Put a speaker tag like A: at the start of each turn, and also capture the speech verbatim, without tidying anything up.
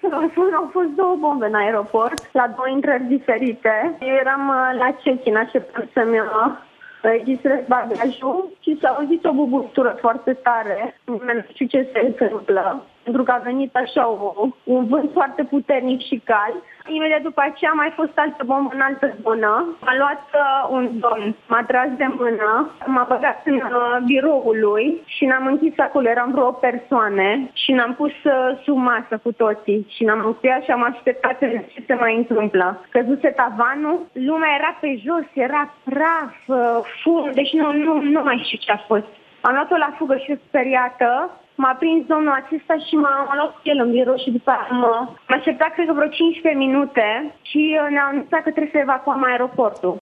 A: În fond, au fost două bombe în aeroport, la două intrări diferite. Eu eram la check-in, așteptam să-mi registrez bagajul și s-a auzit o bubuitură foarte tare. Nu știu ce se întâmplă, pentru că a venit așa o, un vânt foarte puternic și cald. Imediat după aceea a mai fost altă bombă în altă zonă. M-a luat uh, un domn, m-a tras de mână, m-a băgat în uh, biroul lui și ne-am închis acolo. Eram vreo persoane și ne-am pus uh, sub masă cu toții și ne-am încuiat și am așteptat ce se mai întâmplă. Căzuse tavanul, lumea era pe jos, era praf, uh, fum, deci nu, nu, nu mai știu ce a fost. Am luat-o la fugă și speriată. M-a prins domnul acesta și m-a luat cu el în birou și după aia m-a așteptat, cred că vreo cincisprezece minute și ne-a anunțat că trebuie să evacuăm aeroportul.